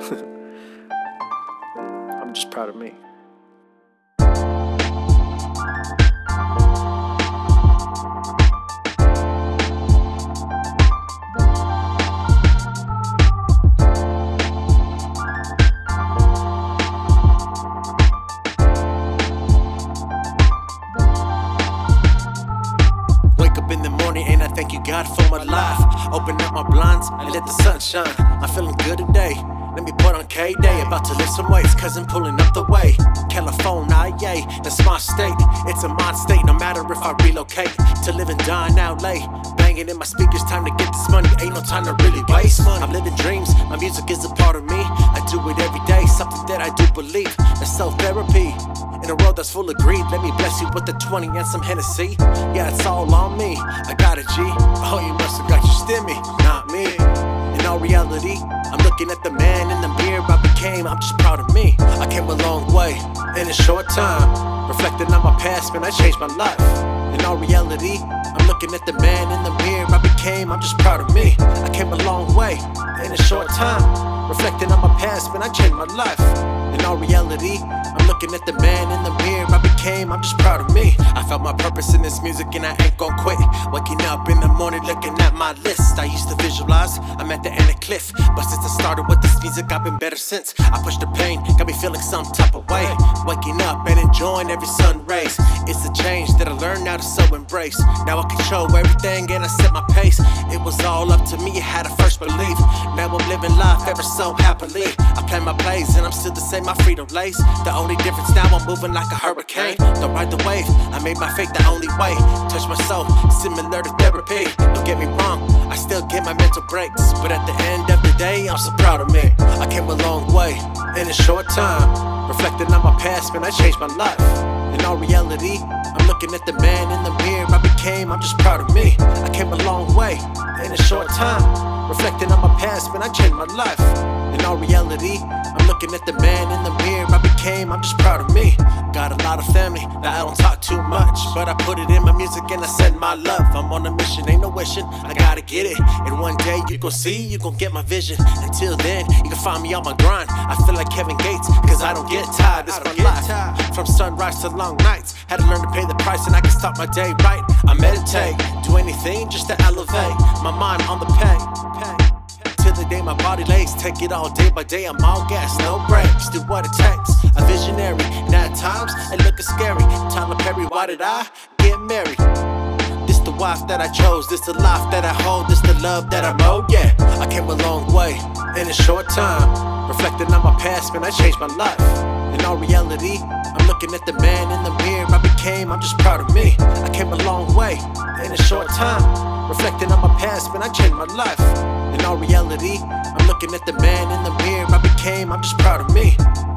I'm just proud of me. Wake up in the morning and I thank you, God, for my life. Open up my blinds and let the sun shine. I'm feeling good today. Let me put on K-Day. About to lift some weights, cousin pulling up the way. California, yay, that's my state. It's a mind state, no matter if I relocate. To live and die in LA. Banging in my speakers, time to get this money. Ain't no time to really waste. I'm living dreams, my music is a part of me. I do it every day, something that I do believe. That's self-therapy. In a world that's full of greed, let me bless you with the 20 and some Hennessy. Yeah, it's all on me, I got a G. Oh, you must've got your stimmy, not me. In all reality, I'm looking at the man in the mirror I became. I'm just proud of me. I came a long way in a short time. Reflecting on my past, man, I changed my life. In all reality, I'm looking at the man in the mirror I became. I'm just proud of me. I came a long way in a short time. Reflecting on my past, man, I changed my life. In all reality, I'm looking at the man in the mirror I became. I'm just proud of me. I found my purpose in this music and I ain't gon' quit. Waking up in the morning looking at my list. I used to visualize I'm at the end of cliff, but since I started with this music I've been better since. I pushed the pain, got me feeling some type of way. Waking up and enjoying every sun rays. It's a change that I learned now to so embrace. Now I control everything and I set my pace. It was all up to me, I had to first believe. Now I'm living life ever so happily. I play my plays and I'm still the same, my freedom lays. The only difference now I'm moving like a hurricane. Don't ride the wave, I made my faith the only way. Touch my soul, similar to therapy. Don't get me wrong, I still get my mental breaks, but at the end of the day, I'm so proud of me. I came a long way in a short time. Reflecting on my past, man, I changed my life. In all reality, I'm looking at the man in the mirror I became. I'm just proud of me. I came a long way in a short time. Reflecting on my past, man, I changed my life. In all reality, I'm looking at the man in the mirror I became. I'm just proud of me. Got a lot of family, now I don't talk too much, but I put it in my music and I send my love. I'm on a mission, ain't no wishing, I gotta get it. And one day you gon' see, you gon' get my vision. Until then, you can find me on my grind. I feel like Kevin Gates, cause I don't get tired. It's my life, from sunrise to long nights. Had to learn to pay the price and I can start my day right. I meditate, do anything just to elevate my mind on the pay. Till the day my body lays, take it all day by day. I'm all gas, no brakes, do what it takes. A visionary, and at times it looking scary. Tyler Perry, why did I get married? This the wife that I chose, this the life that I hold, this the love that I mowed, yeah. I came a long way in a short time. Reflecting on my past, man, I changed my life. In all reality, I'm looking at the man in the mirror I became. I'm just proud of me. I came a long way in a short time. Reflecting on my past, man, I changed my life. In all reality, I'm looking at the man in the mirror I became. I'm just proud of me.